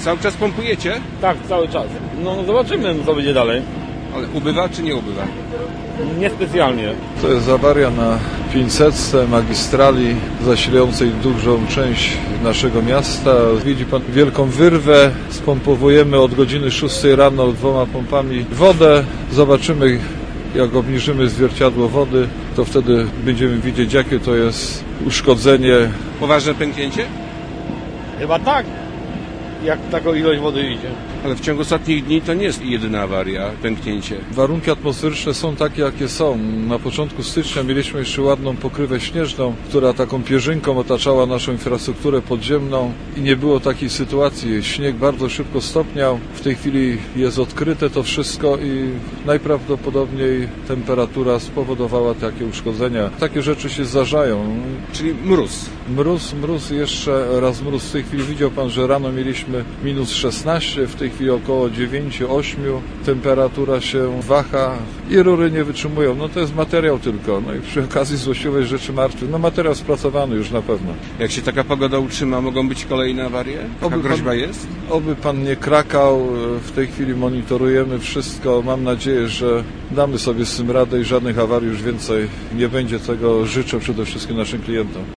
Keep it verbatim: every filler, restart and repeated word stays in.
Cały czas pompujecie? Tak, cały czas. No zobaczymy, co będzie dalej. Ale ubywa czy nie ubywa? Niespecjalnie. To jest awaria na pięćsetce magistrali zasilającej dużą część naszego miasta. Widzi pan wielką wyrwę. Spompowujemy od godziny szóstej rano dwoma pompami wodę. Zobaczymy, jak obniżymy zwierciadło wody, to wtedy będziemy widzieć, jakie to jest uszkodzenie. Poważne pęknięcie? Chyba tak, jak taką ilość wody idzie. Ale w ciągu ostatnich dni to nie jest jedyna awaria, pęknięcie. Warunki atmosferyczne są takie, jakie są. Na początku stycznia mieliśmy jeszcze ładną pokrywę śnieżną, która taką pierzynką otaczała naszą infrastrukturę podziemną i nie było takiej sytuacji. Śnieg bardzo szybko stopniał. W tej chwili jest odkryte to wszystko i najprawdopodobniej temperatura spowodowała takie uszkodzenia. Takie rzeczy się zdarzają. Czyli mróz. Mróz, mróz, jeszcze raz mróz. W tej chwili widział pan, że rano mieliśmy minus szesnaście, w tej chwili około dziewięć osiem. Temperatura się waha i rury nie wytrzymują. No to jest materiał tylko. No i przy okazji złośliwej rzeczy martwych. No materiał spracowany już na pewno. Jak się taka pogoda utrzyma, mogą być kolejne awarie? Taka Oby groźba pan, jest? Oby pan nie krakał. W tej chwili monitorujemy wszystko. Mam nadzieję, że damy sobie z tym radę i żadnych awarii już więcej nie będzie. Tego życzę przede wszystkim naszym klientom.